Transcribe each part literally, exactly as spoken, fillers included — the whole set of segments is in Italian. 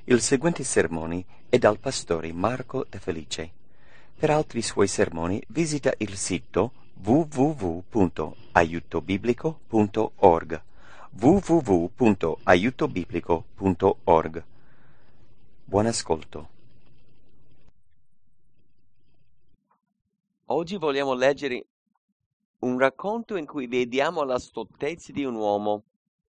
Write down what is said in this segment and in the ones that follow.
Il seguente sermone è dal pastore Marco De Felice. Per altri suoi sermoni visita il sito w w w punto aiuto biblico punto org w w w punto aiuto biblico punto org. Buon ascolto. Oggi vogliamo leggere un racconto in cui vediamo la stoltezza di un uomo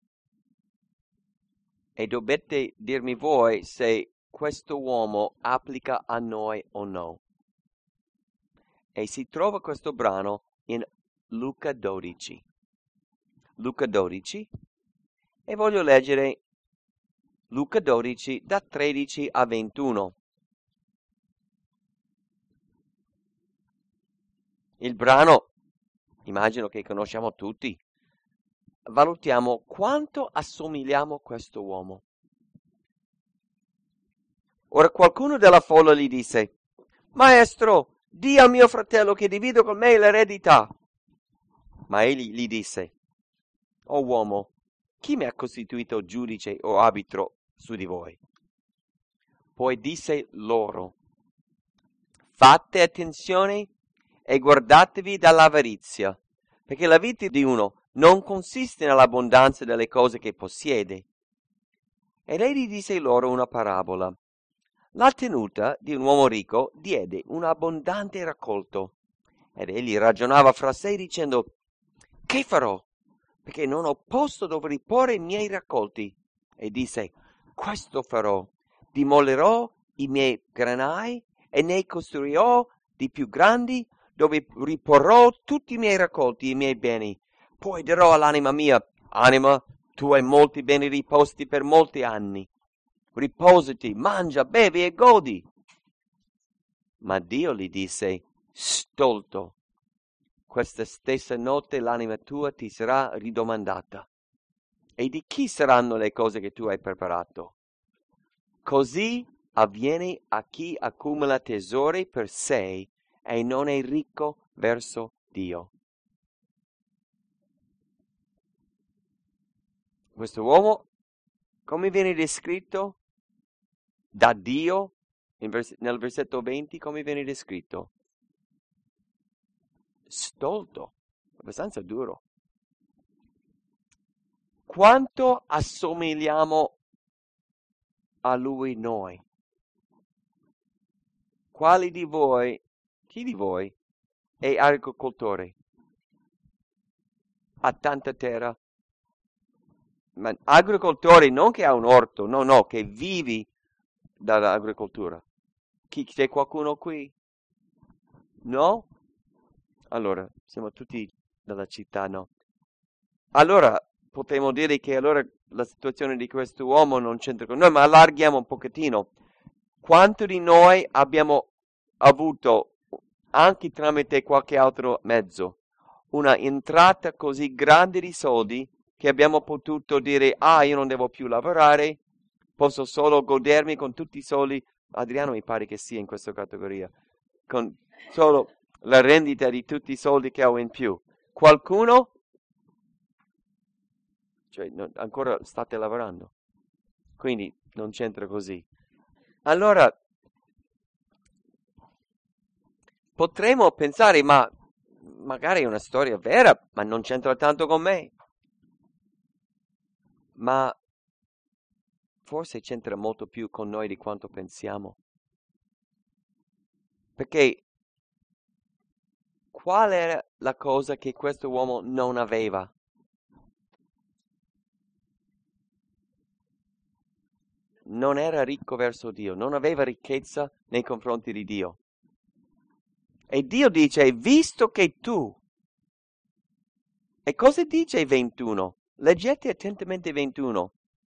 e dovete dirmi voi se questo uomo applica a noi o no. E si trova questo brano in Luca dodici. Luca dodici. E voglio leggere Luca dodici da tredici a ventuno. Il brano, immagino che conosciamo tutti. Valutiamo quanto assomigliamo a questo uomo. Ora qualcuno della folla gli disse: Maestro, di a mio fratello che divida con me l'eredità. Ma egli gli disse: O uomo, chi mi ha costituito giudice o arbitro su di voi? Poi disse loro: Fate attenzione e guardatevi dall'avarizia, perché la vita di uno non consiste nell'abbondanza delle cose che possiede. Ed egli disse loro una parabola. La tenuta di un uomo ricco diede un abbondante raccolto. Ed egli ragionava fra sé dicendo: Che farò? Perché non ho posto dove riporre i miei raccolti. E disse: Questo farò: dimollerò i miei granai e ne costruirò di più grandi, dove riporrò tutti i miei raccolti e i miei beni. Poi dirò all'anima mia: Anima, tu hai molti beni riposti per molti anni. Riposati, mangia, bevi e godi. Ma Dio gli disse: Stolto, questa stessa notte l'anima tua ti sarà ridomandata. E di chi saranno le cose che tu hai preparato? Così avviene a chi accumula tesori per sé e non è ricco verso Dio. Questo uomo, come viene descritto da Dio in vers- nel versetto venti, come viene descritto? Stolto, abbastanza duro. Quanto assomigliamo a lui noi? Quali di voi, chi di voi è agricoltore? Ha tanta terra? Ma agricoltore non che ha un orto, no, no, che vivi dall'agricoltura. Chi, c'è qualcuno qui? No? Allora, siamo tutti dalla città, no? Allora, potremmo dire che allora la situazione di questo uomo non c'entra con noi, ma allarghiamo un pochettino. Quanto di noi abbiamo avuto, anche tramite qualche altro mezzo, una entrata così grande di soldi che abbiamo potuto dire: ah, io non devo più lavorare, posso solo godermi con tutti i soldi. Adriano mi pare che sia in questa categoria, con solo la rendita di tutti i soldi che ho in più. Qualcuno? Cioè, non, ancora state lavorando, quindi non c'entra così. Allora, potremmo pensare, ma magari è una storia vera, ma non c'entra tanto con me. Ma forse c'entra molto più con noi di quanto pensiamo. Perché qual era la cosa che questo uomo non aveva? Non era ricco verso Dio, non aveva ricchezza nei confronti di Dio. E Dio dice: visto che tu... E cosa dice ventuno? Leggete attentamente ventuno.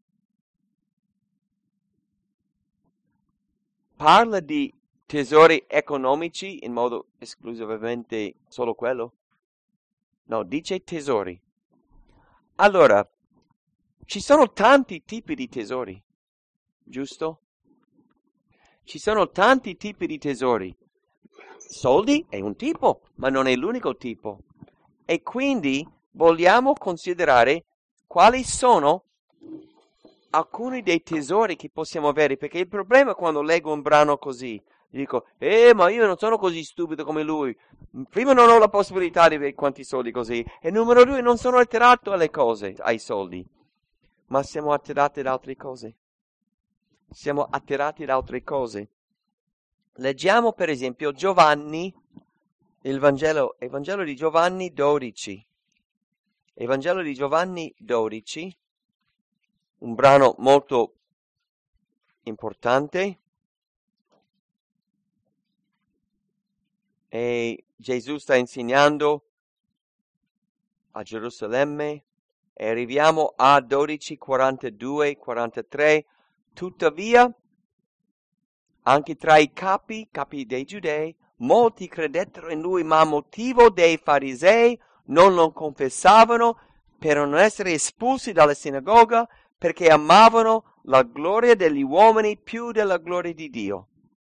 Parla di tesori economici in modo esclusivamente solo quello? No, dice tesori. Allora, ci sono tanti tipi di tesori, giusto? Ci sono tanti tipi di tesori. Soldi è un tipo, ma non è l'unico tipo. E quindi vogliamo considerare quali sono alcuni dei tesori che possiamo avere, perché il problema è quando leggo un brano così, dico, eh, ma io non sono così stupido come lui. Prima non ho la possibilità di avere quanti soldi così, e numero due non sono attirato alle cose, ai soldi, ma siamo attirati ad altre cose. Siamo attirati da altre cose. Leggiamo per esempio Giovanni, il Vangelo, il Vangelo di Giovanni dodici. Il Vangelo di Giovanni dodici, un brano molto importante. E Gesù sta insegnando a Gerusalemme e arriviamo a dodici, quarantadue, quarantatré. Tuttavia, anche tra i capi, capi dei giudei, molti credettero in lui, ma a motivo dei farisei non lo confessavano per non essere espulsi dalla sinagoga, perché amavano la gloria degli uomini più della gloria di Dio.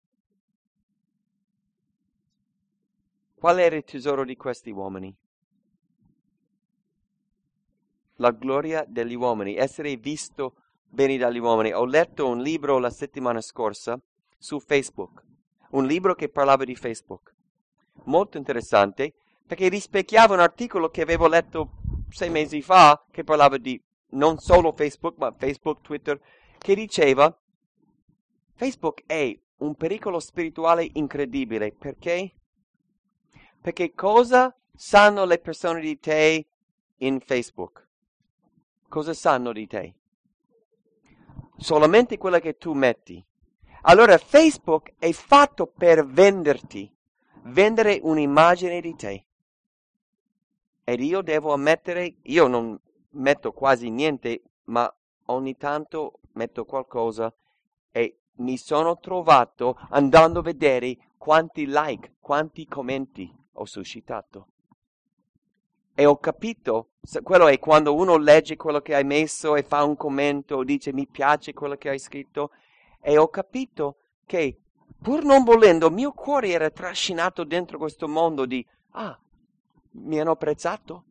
Qual era il tesoro di questi uomini? La gloria degli uomini, essere visto bene dagli uomini. Ho letto un libro la settimana scorsa su Facebook, un libro che parlava di Facebook, molto interessante, perché rispecchiava un articolo che avevo letto sei mesi fa, che parlava di non solo Facebook, ma Facebook, Twitter, che diceva Facebook è un pericolo spirituale incredibile. Perché? Perché cosa sanno le persone di te in Facebook? Cosa sanno di te? Solamente quella che tu metti. Allora Facebook è fatto per venderti, vendere un'immagine di te. Ed io devo ammettere, io non metto quasi niente, ma ogni tanto metto qualcosa e mi sono trovato andando a vedere quanti like, quanti commenti ho suscitato. E ho capito, quello è quando uno legge quello che hai messo e fa un commento, dice mi piace quello che hai scritto, e ho capito che pur non volendo, il mio cuore era trascinato dentro questo mondo di, ah, mi hanno apprezzato.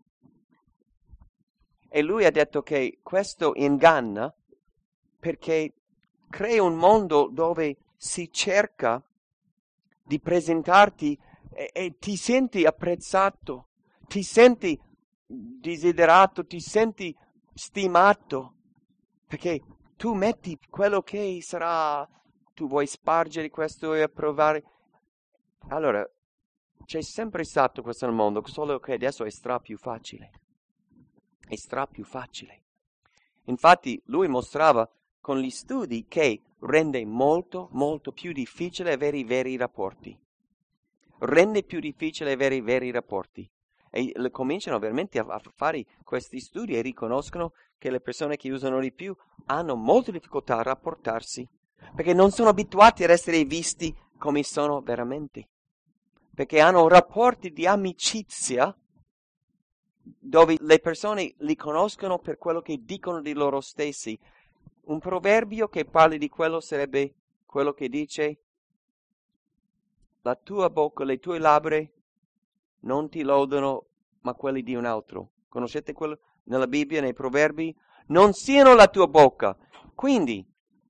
E lui ha detto che questo inganna perché crea un mondo dove si cerca di presentarti e, e ti senti apprezzato, ti senti desiderato, ti senti stimato, perché tu metti quello che sarà, tu vuoi spargere questo e approvare. Allora, c'è sempre stato questo nel mondo, solo che adesso è stra più facile. È stra più facile. Infatti lui mostrava con gli studi che rende molto, molto più difficile avere i veri rapporti. Rende più difficile avere i veri rapporti. E le cominciano veramente a, a fare questi studi e riconoscono che le persone che usano di più hanno molte difficoltà a rapportarsi, perché non sono abituati ad essere visti come sono veramente. Perché hanno rapporti di amicizia dove le persone li conoscono per quello che dicono di loro stessi. Un proverbio che parli di quello sarebbe quello che dice: la tua bocca, le tue labbra non ti lodano, ma quelli di un altro. Conoscete quello nella Bibbia, nei proverbi? Non siano la tua bocca. Quindi,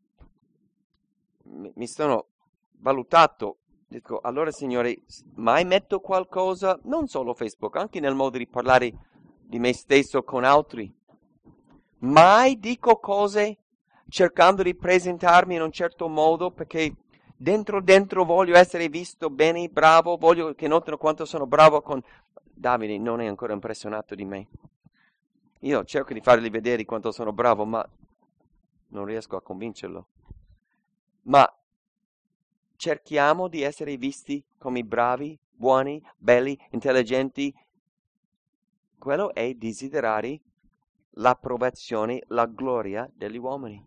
mi sono valutato, dico, allora signore, mai metto qualcosa, non solo Facebook, anche nel modo di parlare di me stesso con altri. Mai dico cose cercando di presentarmi in un certo modo perché dentro dentro voglio essere visto bene, bravo, voglio che notino quanto sono bravo con... Davide non è ancora impressionato di me. Io cerco di fargli vedere quanto sono bravo, ma non riesco a convincerlo. Ma cerchiamo di essere visti come bravi, buoni, belli, intelligenti. Quello è desiderare l'approvazione, la gloria degli uomini.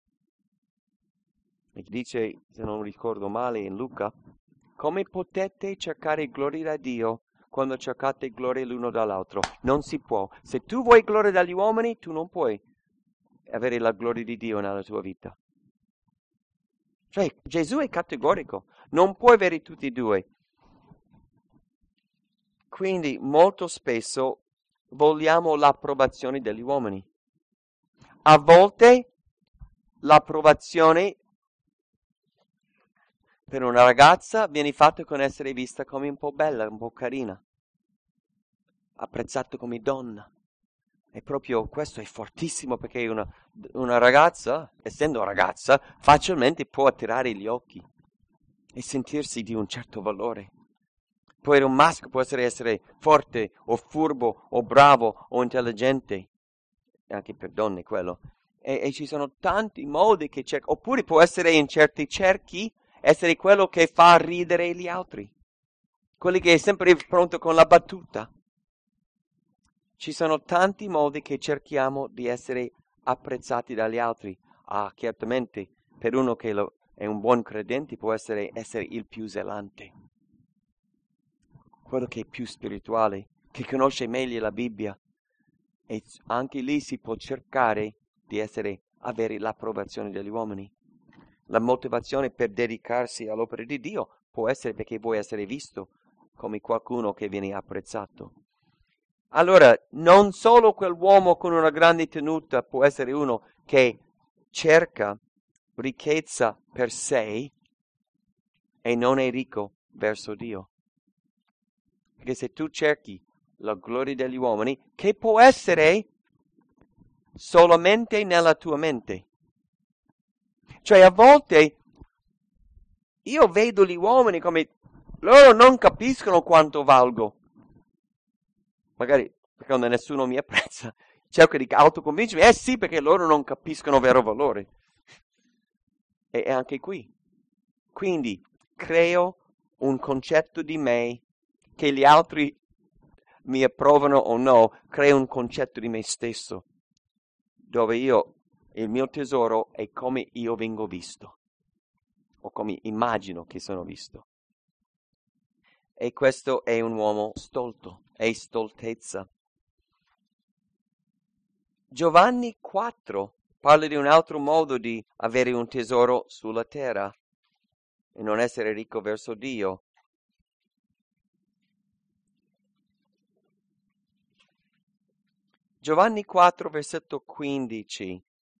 E dice, se non ricordo male, in Luca, come potete cercare gloria da Dio quando cercate gloria l'uno dall'altro? Non si può. Se tu vuoi gloria dagli uomini, tu non puoi avere la gloria di Dio nella tua vita. Cioè, Gesù è categorico, non puoi avere tutti e due. Quindi, molto spesso vogliamo l'approvazione degli uomini. A volte l'approvazione per una ragazza viene fatta con essere vista come un po' bella, un po' carina, apprezzata come donna. E proprio questo è fortissimo, perché una, una ragazza, essendo ragazza, facilmente può attirare gli occhi e sentirsi di un certo valore. Poi un maschio può essere, essere forte o furbo o bravo o intelligente, anche per donne quello. E, e ci sono tanti modi che cerca, oppure può essere in certi cerchi essere quello che fa ridere gli altri, quelli che è sempre pronto con la battuta. Ci sono tanti modi che cerchiamo di essere apprezzati dagli altri. Ah, certamente, per uno che lo, è un buon credente può essere, essere il più zelante, quello che è più spirituale, che conosce meglio la Bibbia. E anche lì si può cercare di essere, avere l'approvazione degli uomini. La motivazione per dedicarsi all'opera di Dio può essere perché vuoi essere visto come qualcuno che viene apprezzato. Allora, non solo quell'uomo con una grande tenuta può essere uno che cerca ricchezza per sé e non è ricco verso Dio. Perché se tu cerchi la gloria degli uomini, che può essere solamente nella tua mente. Cioè a volte io vedo gli uomini come loro non capiscono quanto valgo. Magari quando nessuno mi apprezza, cerco di autoconvincermi, eh sì, perché loro non capiscono il vero valore. E, e anche qui. Quindi creo un concetto di me che gli altri mi approvano o no, creo un concetto di me stesso, dove io, il mio tesoro è come io vengo visto, o come immagino che sono visto. E questo è un uomo stolto, è stoltezza. Giovanni quattro parla di un altro modo di avere un tesoro sulla terra e non essere ricco verso Dio. Giovanni quattro, versetto quindici.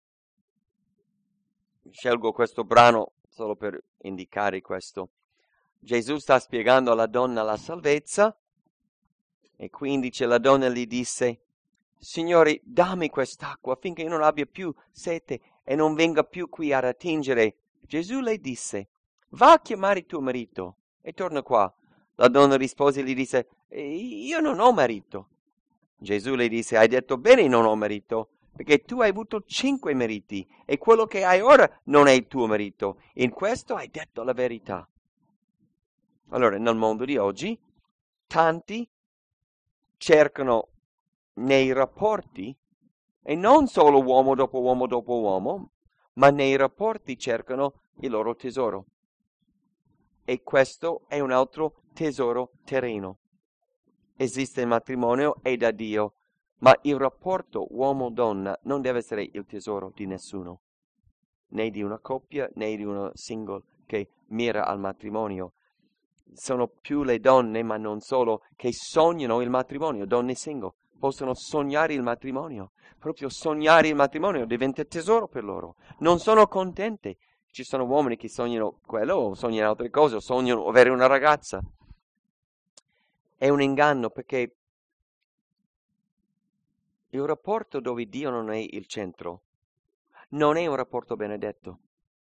Scelgo questo brano solo per indicare questo. Gesù sta spiegando alla donna la salvezza e quindici la donna gli disse: Signore, dammi quest'acqua affinché io non abbia più sete e non venga più qui a attingere. Gesù le disse: va a chiamare tuo marito e torna qua. La donna rispose e gli disse: io non ho marito. Gesù le disse: hai detto bene, non ho marito, perché tu hai avuto cinque mariti e quello che hai ora non è il tuo marito. In questo hai detto la verità. Allora, nel mondo di oggi, tanti cercano nei rapporti, e non solo uomo dopo uomo dopo uomo, ma nei rapporti cercano il loro tesoro. E questo è un altro tesoro terreno. Esiste il matrimonio, è da Dio, ma il rapporto uomo-donna non deve essere il tesoro di nessuno, né di una coppia, né di uno single che mira al matrimonio. Sono più le donne, ma non solo, che sognano il matrimonio, donne single. Possono sognare il matrimonio, proprio sognare il matrimonio diventa tesoro per loro. Non sono contente. Ci sono uomini che sognano quello, o sognano altre cose, o sognano avere una ragazza. È un inganno, perché il rapporto dove Dio non è il centro non è un rapporto benedetto.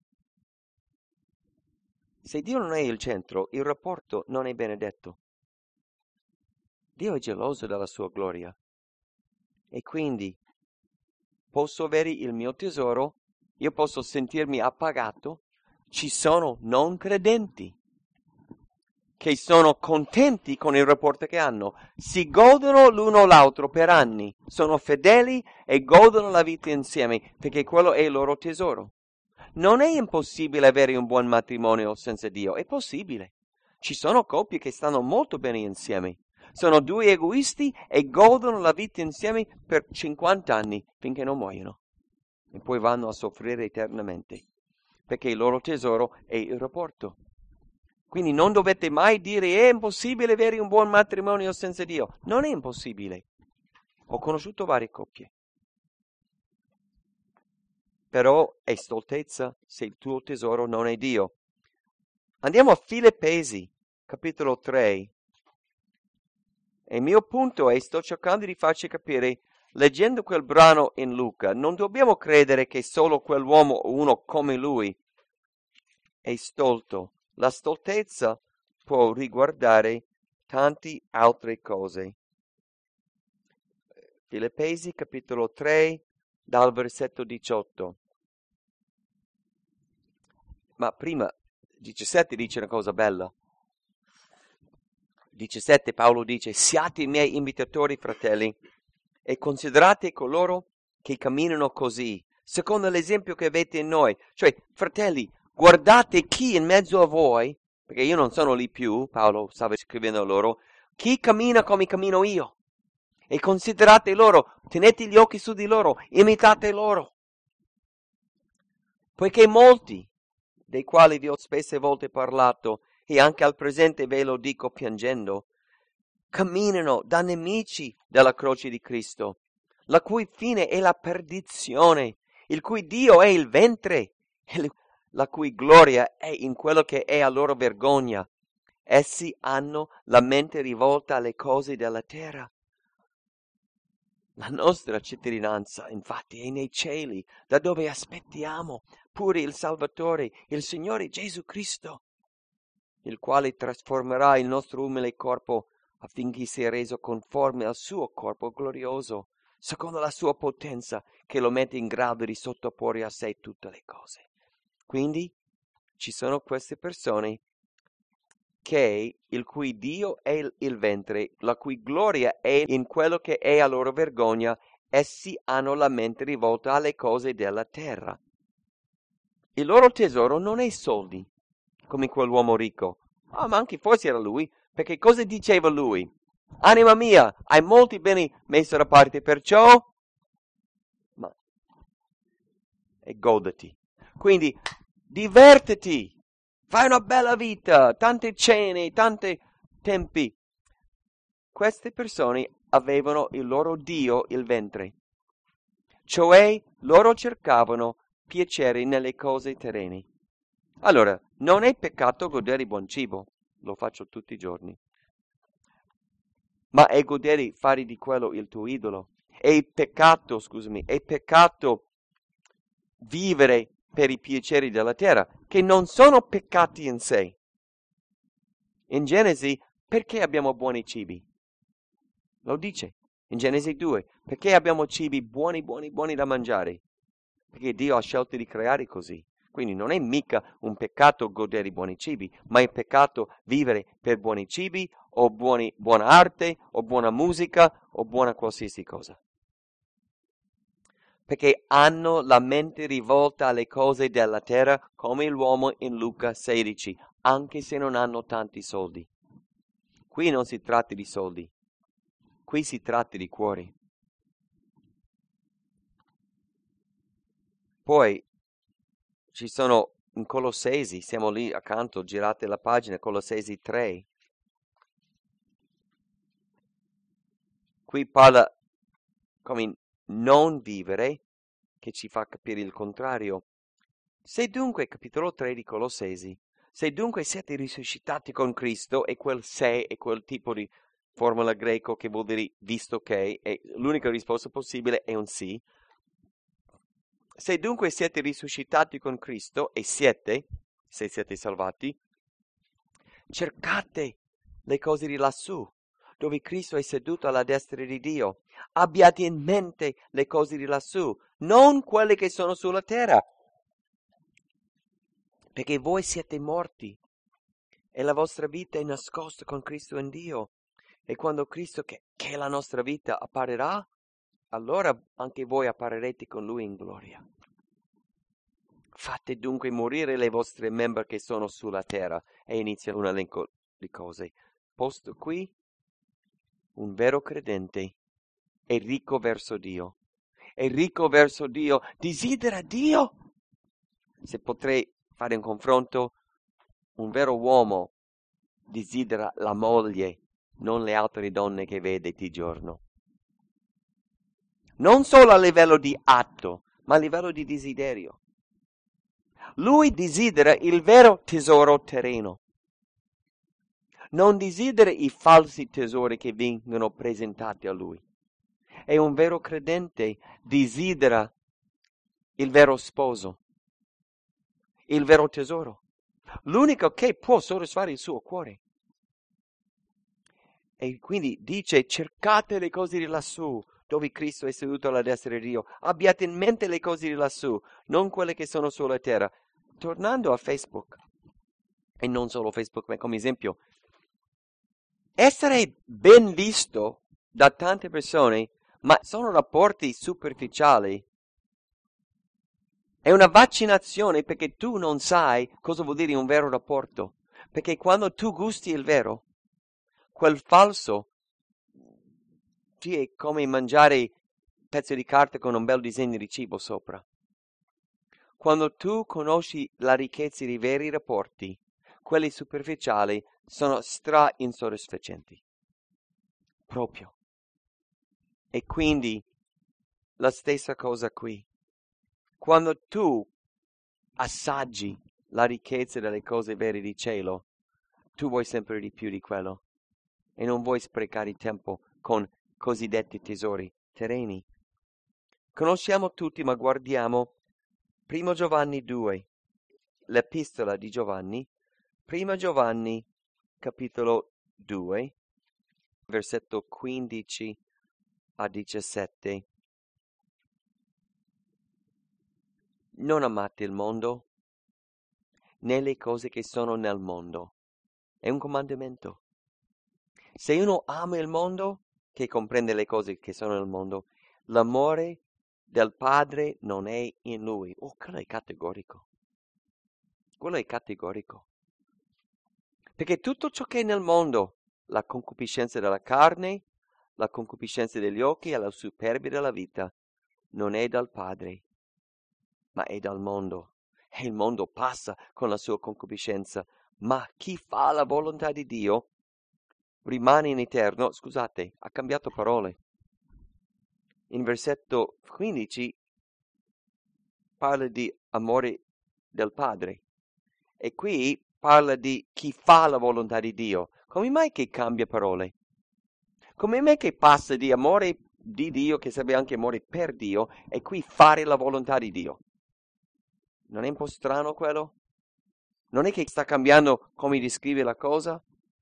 Se Dio non è il centro, il rapporto non è benedetto. Dio è geloso della sua gloria. E quindi posso avere il mio tesoro, io posso sentirmi appagato. Ci sono non credenti che sono contenti con il rapporto che hanno, si godono l'uno l'altro per anni, sono fedeli e godono la vita insieme, perché quello è il loro tesoro. Non è impossibile avere un buon matrimonio senza Dio, è possibile. Ci sono coppie che stanno molto bene insieme. Sono due egoisti e godono la vita insieme per cinquanta anni, finché non muoiono. E poi vanno a soffrire eternamente, perché il loro tesoro è il rapporto. Quindi non dovete mai dire è impossibile avere un buon matrimonio senza Dio. Non è impossibile. Ho conosciuto varie coppie. però è stoltezza se il tuo tesoro non è Dio. Andiamo a Filippesi, capitolo tre. E il mio punto è, sto cercando di farci capire, leggendo quel brano in Luca, non dobbiamo credere che solo quell'uomo, uno come lui, è stolto. La stoltezza può riguardare tante altre cose. Filippesi, capitolo tre, dal versetto diciotto. Ma prima, diciassette dice una cosa bella. diciassette Paolo dice: siate i miei imitatori, fratelli, e considerate coloro che camminano così, secondo l'esempio che avete in noi. Cioè, fratelli, guardate chi in mezzo a voi, perché io non sono lì più, Paolo stava scrivendo a loro, chi cammina come cammino io. E considerate loro, tenete gli occhi su di loro, imitate loro. Poiché molti, dei quali vi ho spesse volte parlato, e anche al presente ve lo dico piangendo, camminano da nemici della croce di Cristo, la cui fine è la perdizione, il cui Dio è il ventre, e la cui gloria è in quello che è a loro vergogna. Essi hanno la mente rivolta alle cose della terra. La nostra cittadinanza, infatti, è nei cieli, da dove aspettiamo pure il Salvatore, il Signore Gesù Cristo, il quale trasformerà il nostro umile corpo affinché sia reso conforme al suo corpo glorioso, secondo la sua potenza, che lo mette in grado di sottoporre a sé tutte le cose. Quindi ci sono queste persone che il cui Dio è il, il ventre, la cui gloria è in quello che è a loro vergogna, essi hanno la mente rivolta alle cose della terra. Il loro tesoro non è soldi, come quell'uomo ricco. Ah, ma anche forse era lui, perché cosa diceva lui? Anima mia, hai molti beni messo da parte, perciò ma e godati. Quindi divertiti. Fai una bella vita, tante cene, tanti tempi. Queste persone avevano il loro Dio, il ventre. Cioè, loro cercavano piacere nelle cose terrene. Allora, non è peccato godere buon cibo, lo faccio tutti i giorni. Ma è godere, fare di quello il tuo idolo. È peccato, scusami, è peccato vivere per i piaceri della terra, che non sono peccati in sé. In Genesi, perché abbiamo buoni cibi? Lo dice in Genesi due, perché abbiamo cibi buoni, buoni, buoni da mangiare? Perché Dio ha scelto di creare così. Quindi non è mica un peccato godere i buoni cibi, ma è peccato vivere per buoni cibi, o buoni, buona arte, o buona musica, o buona qualsiasi cosa. Perché hanno la mente rivolta alle cose della terra, come l'uomo in Luca sedici, anche se non hanno tanti soldi. Qui non si tratta di soldi, qui si tratta di cuori. Poi ci sono in Colossesi, siamo lì accanto, girate la pagina, Colossesi tre. Qui parla come non vivere, che ci fa capire il contrario. Se dunque, capitolo tre di Colossesi, se dunque siete risuscitati con Cristo, e quel se è quel tipo di formula greco che vuol dire visto che, e l'unica risposta possibile è un sì. Se dunque siete risuscitati con Cristo, e siete, se siete salvati, cercate le cose di lassù, dove Cristo è seduto alla destra di Dio. Abbiate in mente le cose di lassù, non quelle che sono sulla terra, perché voi siete morti e la vostra vita è nascosta con Cristo in Dio. E quando Cristo, che, che è la nostra vita, apparirà, allora anche voi apparirete con Lui in gloria. Fate dunque morire le vostre membra che sono sulla terra. E inizia un elenco di cose. Posto qui, un vero credente è ricco verso Dio. È ricco verso Dio, desidera Dio. Se potrei fare un confronto, un vero uomo desidera la moglie, non le altre donne che vede di giorno. Non solo a livello di atto, ma a livello di desiderio. Lui desidera il vero tesoro terreno. Non desidera i falsi tesori che vengono presentati a lui. E un vero credente desidera il vero sposo, il vero tesoro, l'unico che può soddisfare il suo cuore. E quindi dice: cercate le cose di lassù, dove Cristo è seduto alla destra di Dio. Abbiate in mente le cose di lassù, non quelle che sono sulla terra. Tornando a Facebook, e non solo Facebook, ma come esempio, essere ben visto da tante persone, ma sono rapporti superficiali. È una vaccinazione, perché tu non sai cosa vuol dire un vero rapporto. Perché quando tu gusti il vero, quel falso ti è come mangiare pezzi di carta con un bel disegno di cibo sopra. Quando tu conosci la ricchezza dei veri rapporti, quelli superficiali sono stra insoddisfacenti. Proprio. E quindi la stessa cosa qui. Quando tu assaggi la ricchezza delle cose vere di cielo, tu vuoi sempre di più di quello e non vuoi sprecare tempo con cosiddetti tesori terreni. Conosciamo tutti, ma guardiamo Primo Giovanni due, l'epistola di Giovanni, Primo Giovanni capitolo due, versetto quindici a diciassette. Non amate il mondo, né le cose che sono nel mondo. È un comandamento. Se uno ama il mondo, che comprende le cose che sono nel mondo, l'amore del Padre non è in lui. Oh, quello è categorico. Quello è categorico. Perché tutto ciò che è nel mondo, la concupiscenza della carne, la concupiscenza degli occhi e la superbia della vita, non è dal Padre, ma è dal mondo. E il mondo passa con la sua concupiscenza, ma chi fa la volontà di Dio rimane in eterno. Scusate, ha cambiato parole. In versetto quindici parla di amore del Padre e qui parla di chi fa la volontà di Dio. Come mai che cambia parole? Come mai che passa di amore di Dio, che serve anche amore per Dio, e qui fare la volontà di Dio? Non è un po' strano quello? Non è che sta cambiando come descrive la cosa?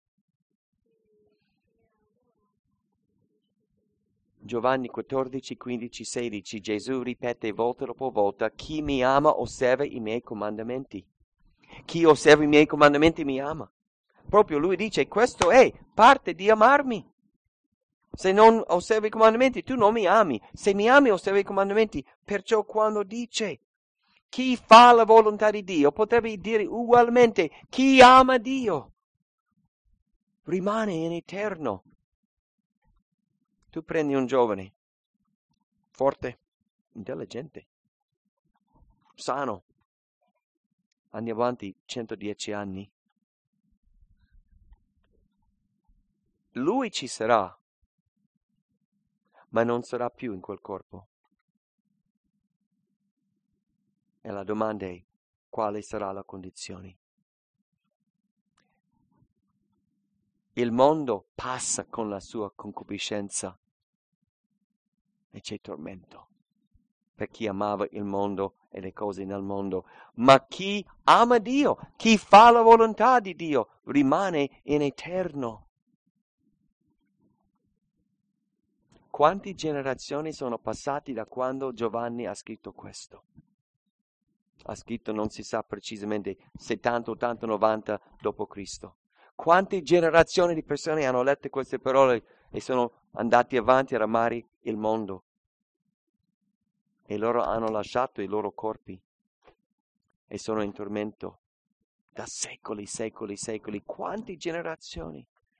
Giovanni quattordici, quindici, sedici, Gesù ripete volta dopo volta: chi mi ama osserva i miei comandamenti. Chi osserva i miei comandamenti mi ama. Proprio lui dice: questo è parte di amarmi. Se non osservi i comandamenti, tu non mi ami. Se mi ami, osservi i comandamenti. Perciò quando dice chi fa la volontà di Dio, potrebbe dire ugualmente chi ama Dio rimane in eterno. Tu prendi un giovane, forte, intelligente, sano, anni avanti, centodieci anni. Lui ci sarà, ma non sarà più in quel corpo. E la domanda è: quale sarà la condizione? Il mondo passa con la sua concupiscenza e c'è tormento per chi amava il mondo e le cose nel mondo. Ma chi ama Dio, chi fa la volontà di Dio, rimane in eterno. Quante generazioni sono passate da quando Giovanni ha scritto questo? Ha scritto, non si sa precisamente, settanta, ottanta, novanta dopo Cristo. Quante generazioni di persone hanno letto queste parole e sono andati avanti ad amare il mondo? E loro hanno lasciato i loro corpi e sono in tormento da secoli, secoli, secoli. Quante generazioni?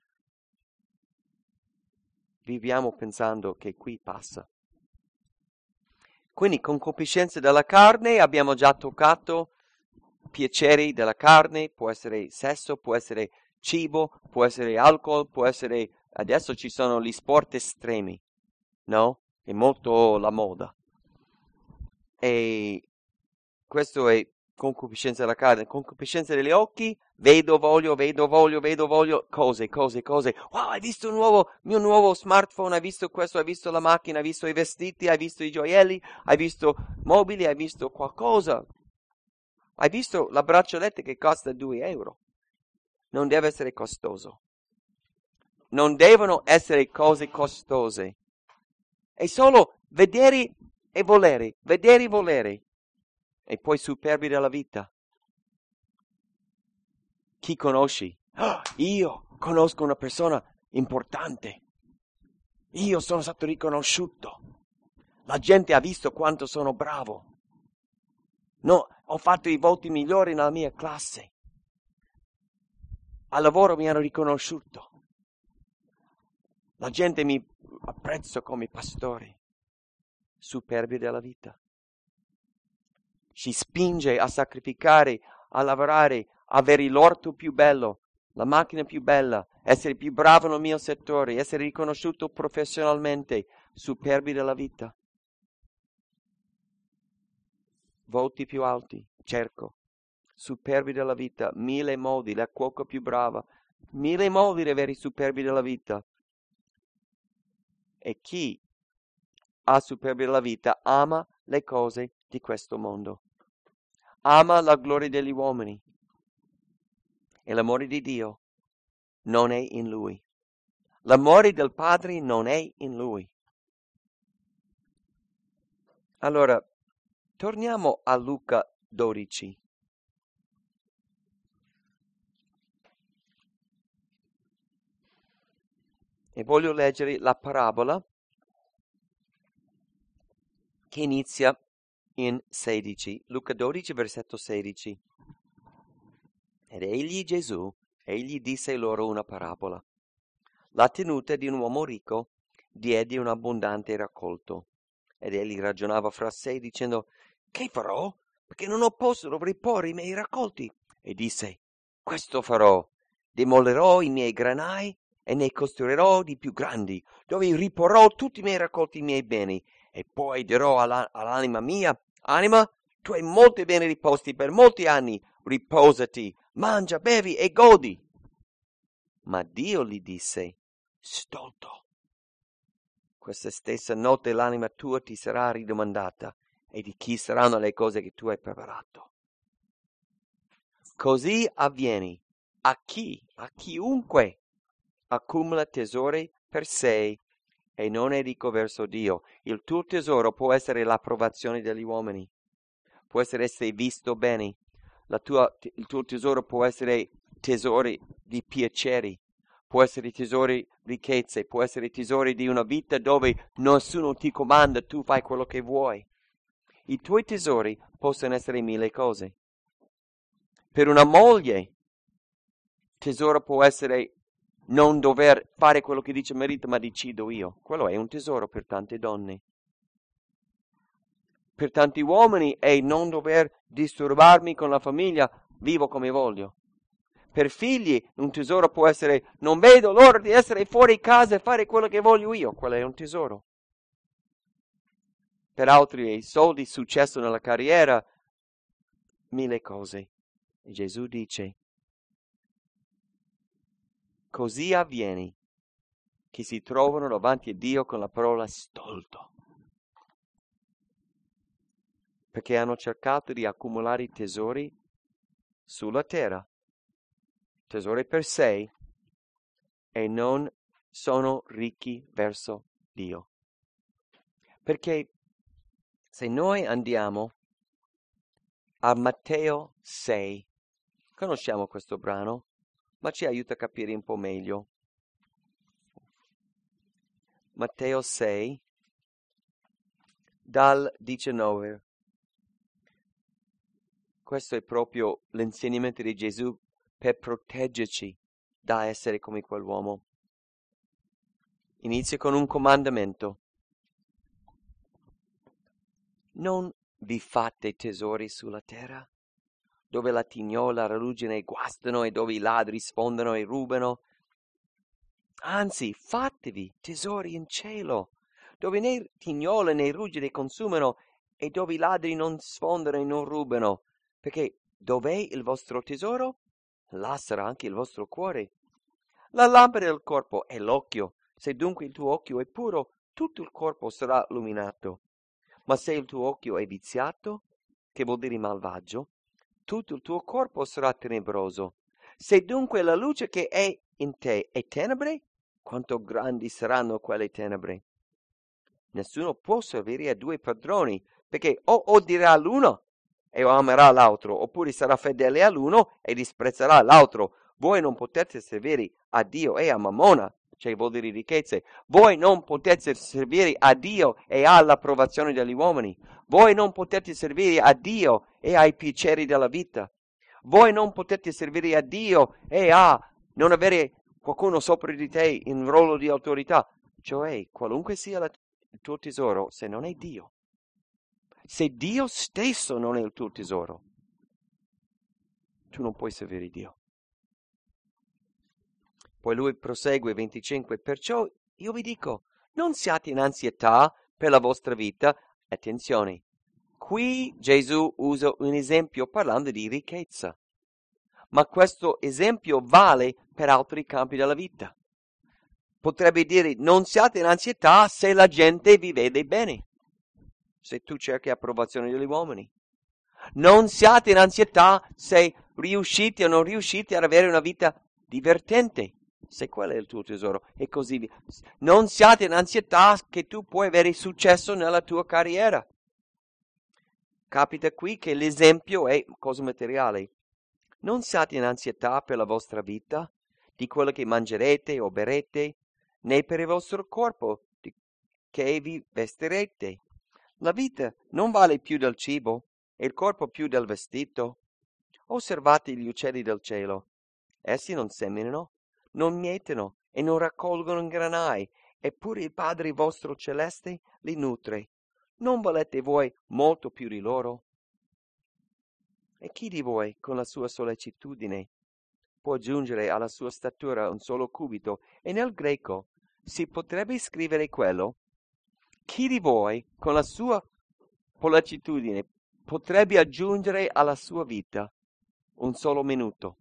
Viviamo pensando che qui passa. Quindi concupiscenza della carne, abbiamo già toccato piaceri della carne, può essere sesso, può essere cibo, può essere alcol, può essere... Adesso ci sono gli sport estremi, no? È molto la moda. E questo è concupiscenza della carne, concupiscenza degli occhi, vedo, voglio, vedo, voglio, vedo, voglio, cose, cose, cose. Wow, hai visto il nuovo, mio nuovo smartphone, hai visto questo, hai visto la macchina, hai visto i vestiti, hai visto i gioielli, hai visto mobili, hai visto qualcosa. Hai visto la braccioletta che costa due euro. Non deve essere costoso. Non devono essere cose costose. È solo vedere e volere, vedere e volere. E poi superbi della vita. Chi conosci? Oh, io conosco una persona importante. Io sono stato riconosciuto. La gente ha visto quanto sono bravo. No, ho fatto i voti migliori nella mia classe. Al lavoro mi hanno riconosciuto. La gente mi apprezza come pastore. Superbi della vita. Ci spinge a sacrificare, a lavorare, avere l'orto più bello, la macchina più bella, essere più bravo nel mio settore, essere riconosciuto professionalmente, superbi della vita. Voti più alti, cerco, superbi della vita, mille modi, la cuoca più brava, mille modi di avere superbi della vita. E chi ha superbi della vita ama le cose di questo mondo. Ama la gloria degli uomini. E l'amore di Dio non è in lui. L'amore del Padre non è in lui. Allora, torniamo a Luca dodici. E voglio leggere la parabola che inizia in sedici. Luca dodici, versetto sedici. Ed egli, Gesù, egli disse loro una parabola. La tenuta di un uomo ricco diede un abbondante raccolto. Ed egli ragionava fra sé dicendo, che farò? Perché non ho posto riporre i miei raccolti. E disse, questo farò, demolerò i miei granai e ne costruirò di più grandi, dove riporrò tutti i miei raccolti, i miei beni. E poi dirò alla, all'anima mia, anima, tu hai molti beni riposti per molti anni, riposati, mangia, bevi e godi. Ma Dio gli disse, stolto, questa stessa notte l'anima tua ti sarà ridomandata, e di chi saranno le cose che tu hai preparato. Così avviene a chi, a chiunque accumula tesori per sé e non è ricco verso Dio. Il tuo tesoro può essere l'approvazione degli uomini, può essere essere visto bene, la tua, il tuo tesoro può essere tesori di piaceri, può essere tesori di ricchezze, può essere tesori di una vita dove nessuno ti comanda, tu fai quello che vuoi. I tuoi tesori possono essere mille cose. Per una moglie, tesoro può essere non dover fare quello che dice il marito, ma decido io. Quello è un tesoro per tante donne. Per tanti uomini è non dover disturbarmi con la famiglia, vivo come voglio. Per figli un tesoro può essere non vedo l'ora di essere fuori casa e fare quello che voglio io. Quello è un tesoro. Per altri i soldi, successo nella carriera, mille cose. E Gesù dice, così avviene che si trovano davanti a Dio con la parola stolto, perché hanno cercato di accumulare tesori sulla terra, tesori per sé, e non sono ricchi verso Dio. Perché se noi andiamo a Matteo sei, conosciamo questo brano, ma ci aiuta a capire un po' meglio. Matteo sei, dal diciannove. Questo è proprio l'insegnamento di Gesù per proteggerci da essere come quell'uomo. Inizia con un comandamento. Non vi fate tesori sulla terra, dove la tignola, la ruggine guastano e dove i ladri sfondano e rubano. Anzi, fatevi tesori in cielo, dove né tignola né ruggine consumano e dove i ladri non sfondano e non rubano, perché dov'è il vostro tesoro? Là sarà anche il vostro cuore. La lampada del corpo è l'occhio. Se dunque il tuo occhio è puro, tutto il corpo sarà illuminato. Ma se il tuo occhio è viziato, che vuol dire malvagio, tutto il tuo corpo sarà tenebroso. Se dunque la luce che è in te è tenebre, quanto grandi saranno quelle tenebre? Nessuno può servire a due padroni, perché o odierà l'uno e amerà l'altro, oppure sarà fedele all'uno e disprezzerà l'altro. Voi non potete servire a Dio e a Mammona, cioè vuol dire ricchezze. Voi non potete servire a Dio e all'approvazione degli uomini. Voi non potete servire a Dio e ai piaceri della vita. Voi non potete servire a Dio e a non avere qualcuno sopra di te in ruolo di autorità. Cioè, qualunque sia la, il tuo tesoro, se non è Dio. Se Dio stesso non è il tuo tesoro, tu non puoi servire Dio. Poi lui prosegue venticinque, perciò io vi dico, non siate in ansietà per la vostra vita. Attenzione, qui Gesù usa un esempio parlando di ricchezza, ma questo esempio vale per altri campi della vita. Potrebbe dire, non siate in ansietà se la gente vi vede bene, se tu cerchi approvazione degli uomini. Non siate in ansietà se riuscite o non riuscite ad avere una vita divertente, se quello è il tuo tesoro, e così via. Non siate in ansietà che tu puoi avere successo nella tua carriera. Capita qui che l'esempio è cosa materiale. Non siate in ansietà per la vostra vita, di quello che mangerete o berrete, né per il vostro corpo, di che vi vestirete. La vita non vale più del cibo, e il corpo più del vestito. Osservate gli uccelli del cielo. Essi non seminano, non mietono e non raccolgono in granai, eppure il Padre vostro celeste li nutre. Non valete voi molto più di loro? E chi di voi, con la sua sollecitudine, può aggiungere alla sua statura un solo cubito? E nel greco si potrebbe scrivere quello: chi di voi, con la sua sollecitudine, potrebbe aggiungere alla sua vita un solo minuto?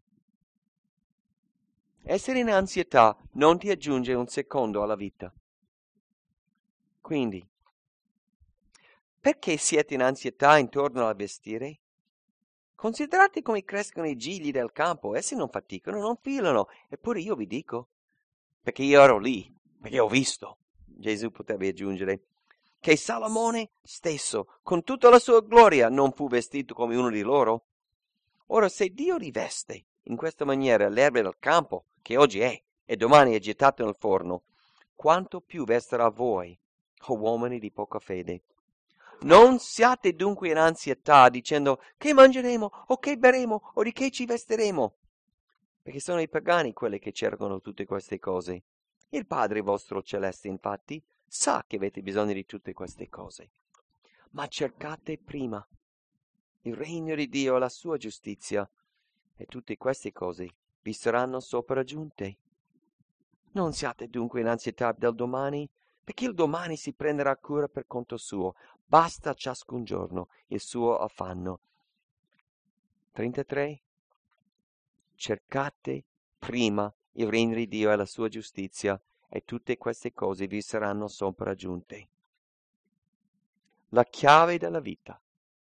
Essere in ansietà non ti aggiunge un secondo alla vita. Quindi, perché siete in ansietà intorno al vestire? Considerate come crescono i gigli del campo, essi non faticano, non filano, eppure io vi dico, perché io ero lì, perché ho visto, Gesù potrebbe aggiungere, che Salomone stesso, con tutta la sua gloria, non fu vestito come uno di loro. Ora, se Dio riveste in questa maniera l'erba del campo, che oggi è, e domani è gettato nel forno, quanto più vestirà voi, o uomini di poca fede. Non siate dunque in ansietà, dicendo che mangeremo, o che berremo, o di che ci vestiremo, perché sono i pagani quelli che cercano tutte queste cose. Il Padre vostro celeste, infatti, sa che avete bisogno di tutte queste cose. Ma cercate prima il regno di Dio e la sua giustizia, e tutte queste cose vi saranno sopraggiunte. Non siate dunque in ansietà del domani, perché il domani si prenderà cura per conto suo. Basta ciascun giorno il suo affanno. trentatré. Cercate prima il regno di Dio e la sua giustizia, e tutte queste cose vi saranno sopraggiunte. La chiave della vita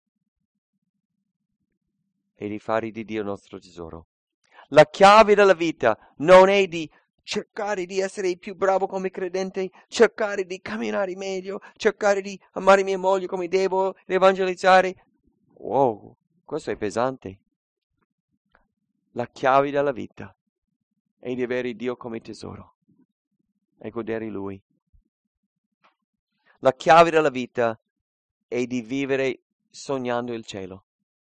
è di fare di Dio il nostro tesoro. La chiave della vita non è di cercare di essere il più bravo come credente, cercare di camminare meglio, cercare di amare mia moglie come devo, evangelizzare. Wow, questo è pesante. La chiave della vita è di avere Dio come tesoro e godere Lui. La chiave della vita è di vivere sognando il cielo.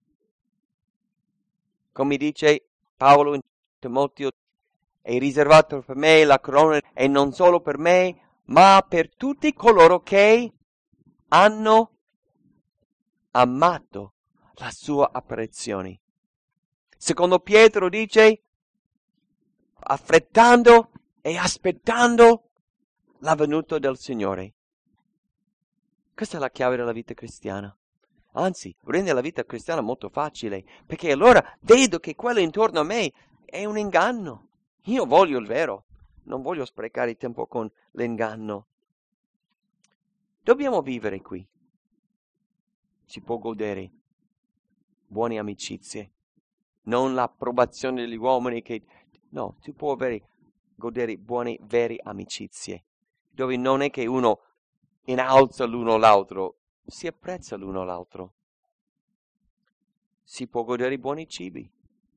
Come dice Paolo in Timoteo, è riservato per me la corona, e non solo per me, ma per tutti coloro che hanno amato la sua apparizione. Secondo Pietro dice, affrettando e aspettando la venuta del Signore. Questa è la chiave della vita cristiana. Anzi, rende la vita cristiana molto facile, perché allora vedo che quello intorno a me è un inganno. Io voglio il vero, non voglio sprecare il tempo con l'inganno. Dobbiamo vivere qui. Si può godere buone amicizie, non l'approvazione degli uomini che... No, si può avere, godere buone, vere amicizie, dove non è che uno innalza l'uno l'altro, si apprezza l'uno l'altro. Si può godere buoni cibi,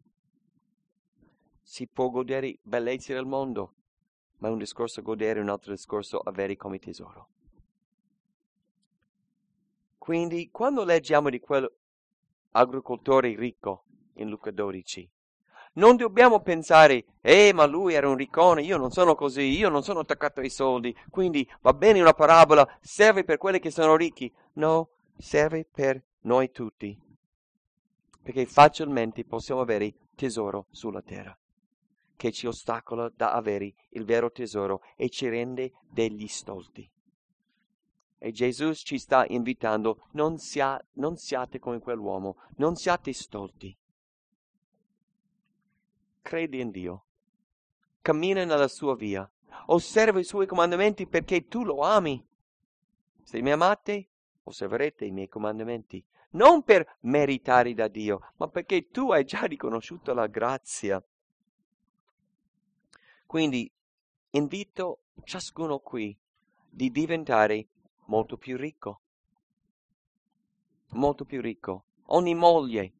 si può godere bellezze del mondo, ma è un discorso godere, un altro discorso avere come tesoro. Quindi, quando leggiamo di quell'agricoltore ricco in Luca dodici, non dobbiamo pensare, eh, ma lui era un riccone, io non sono così, io non sono attaccato ai soldi, quindi va bene una parabola, serve per quelli che sono ricchi. No, serve per noi tutti, perché facilmente possiamo avere tesoro sulla terra, che ci ostacola da avere il vero tesoro e ci rende degli stolti. E Gesù ci sta invitando, non, sia, non siate come quell'uomo, non siate stolti. Credi in Dio, cammina nella sua via, osserva i suoi comandamenti perché tu lo ami. Se mi amate, osserverete i miei comandamenti, non per meritare da Dio, ma perché tu hai già riconosciuto la grazia. Quindi invito ciascuno qui di diventare molto più ricco, molto più ricco. Ogni moglie,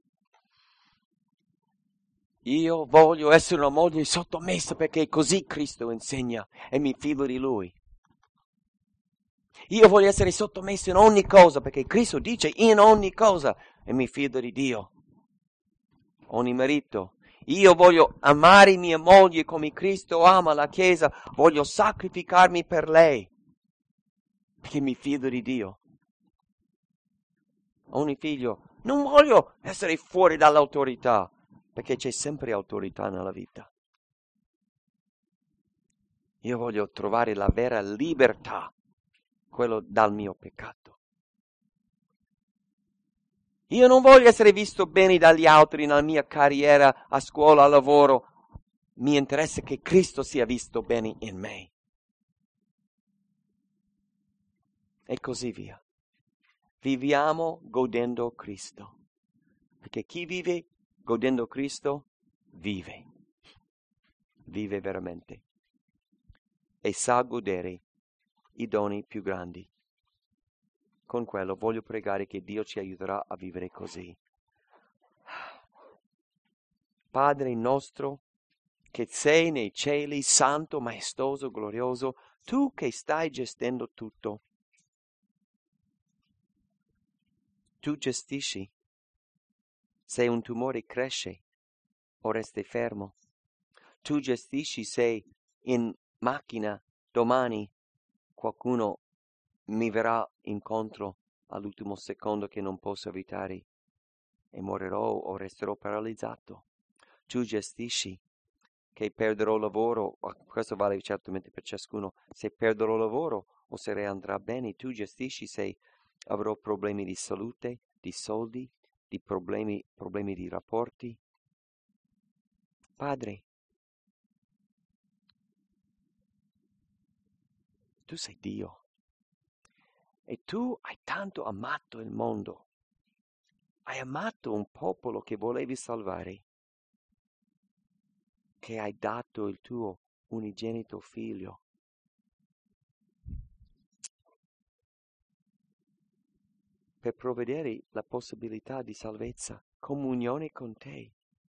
io voglio essere una moglie sottomessa perché così Cristo insegna e mi fido di Lui. Io voglio essere sottomesso in ogni cosa perché Cristo dice in ogni cosa e mi fido di Dio. Ogni marito, io voglio amare mia moglie come Cristo ama la Chiesa, voglio sacrificarmi per lei perché mi fido di Dio. Ogni figlio, non voglio essere fuori dall'autorità, perché c'è sempre autorità nella vita. Io voglio trovare la vera libertà, quello dal mio peccato. Io non voglio essere visto bene dagli altri nella mia carriera, a scuola, al lavoro. Mi interessa che Cristo sia visto bene in me. E così via. Viviamo godendo Cristo. Perché chi vive godendo Cristo, vive. Vive veramente. E sa godere i doni più grandi. Con quello voglio pregare che Dio ci aiuterà a vivere così. Padre nostro, che sei nei cieli, santo, maestoso, glorioso, tu che stai gestendo tutto. Tu gestisci. Se un tumore cresce o resta fermo. Tu gestisci se in macchina domani qualcuno mi verrà incontro all'ultimo secondo che non posso evitare e morirò o resterò paralizzato. Tu gestisci che perderò lavoro, questo vale certamente per ciascuno, se perderò lavoro o se andrà bene, tu gestisci se avrò problemi di salute, di soldi, di problemi, problemi di rapporti. Padre, tu sei Dio e tu hai tanto amato il mondo, hai amato un popolo che volevi salvare, che hai dato il tuo unigenito figlio. Per provvedere la possibilità di salvezza, comunione con te.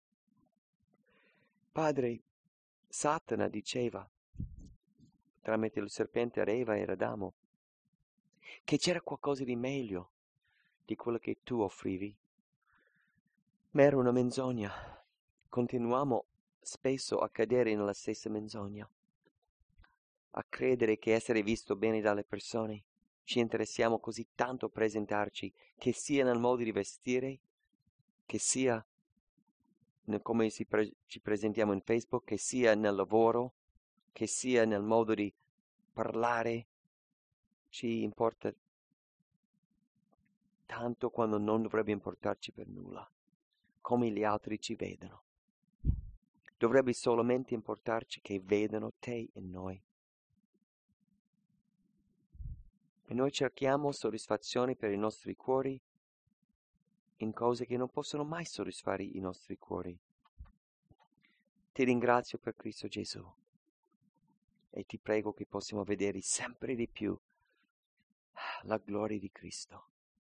Padre, Satana diceva, tramite il serpente ad Eva e ad Adamo, che c'era qualcosa di meglio di quello che tu offrivi. Ma era una menzogna. Continuiamo spesso a cadere nella stessa menzogna, a credere che essere visto bene dalle persone. Ci interessiamo così tanto a presentarci, che sia nel modo di vestire, che sia nel come si pre- ci presentiamo in Facebook, che sia nel lavoro, che sia nel modo di parlare. Ci importa tanto quando non dovrebbe importarci per nulla, come gli altri ci vedono. Dovrebbe solamente importarci che vedano te e noi. E noi cerchiamo soddisfazioni per i nostri cuori in cose che non possono mai soddisfare i nostri cuori. Ti ringrazio per Cristo Gesù e ti prego che possiamo vedere sempre di più la gloria di Cristo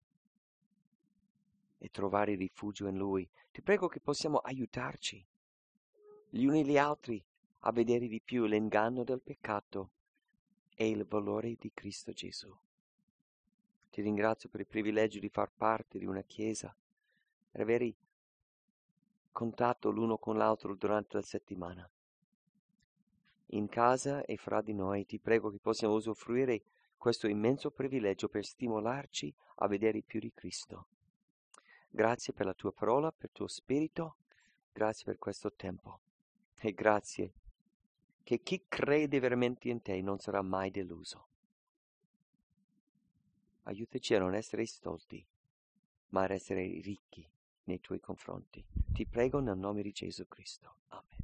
e trovare rifugio in Lui. Ti prego che possiamo aiutarci gli uni gli altri a vedere di più l'inganno del peccato e il valore di Cristo Gesù. Ti ringrazio per il privilegio di far parte di una chiesa, per avere contatto l'uno con l'altro durante la settimana. In casa e fra di noi ti prego che possiamo usufruire questo immenso privilegio per stimolarci a vedere più di Cristo. Grazie per la tua parola, per il tuo spirito, grazie per questo tempo e grazie che chi crede veramente in te non sarà mai deluso. Aiutaci a non essere stolti, ma ad essere ricchi nei tuoi confronti. Ti prego nel nome di Gesù Cristo. Amen.